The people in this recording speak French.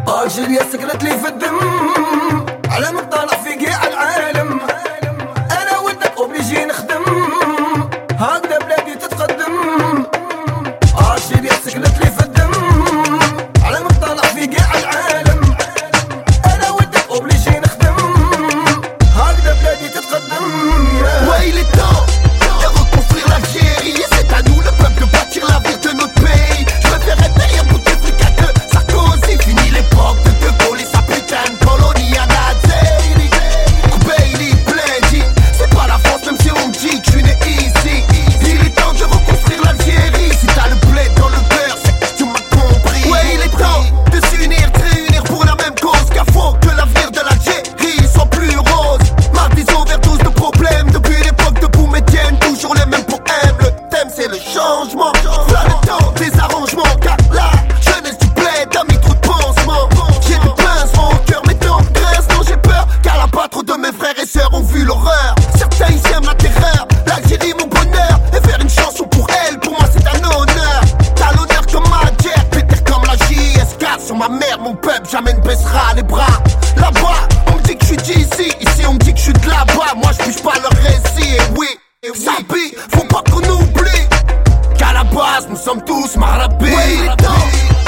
الجيريا سكنت لي في الدم، على ما طالع في قاع العالم. انا ولدك اوبليجي نخدم، هكذا بلادي تتقدم. الجيريا سكنت لي في الدم، على ما طالع في قاع العالم. انا ولدك اوبليجي نخدم، هكذا بلادي تتقدم. Ouais, il est temps de reconstruire l'Algérie. C'est à nous le peuple de bâtir l'avenir de notre pays. Je préfère être derrière pour des trucs à deux. Sarkozy, fini l'époque de De Gaulle et sa putain de colonie à Nazi. Bailey, Blending, c'est pas la France même si on me dit que je suis né ici. Il est temps de reconstruire l'Algérie. Si t'as le blé dans le cœur, c'est que tu m'as compris. Ouais, il est temps de s'unir, de réunir pour la même cause. Car faut que l'avenir de l'Algérie soit plus rose. Marre des overdoses de problèmes depuis l'époque de Boumedienne, toujours les mêmes poèmes. Le thème c'est le changement. Voilà le temps des arrangements, car la jeunesse du bled a mis trop de pansements. J'ai des pincements au cœur, mes dents graissent. Non, j'ai peur, car la pas trop de mes frères et sœurs ont vu l'horreur. Certains ils aiment la terreur, l'Algérie mon bonheur. Et faire une chanson pour elle, pour moi c'est un honneur. T'as l'honneur comme Madjer, péter comme la JSK. Sur ma mère, mon peuple, jamais ne baissera les bras. Là-bas, on me dit que je suis d'ici, ici on me dit que je suis de là-bas. Moi je bouge pas leur récit, et oui, Sapi, faut pas qu'on oublie qu'à la base nous sommes tous marabés. Ouais, il est temps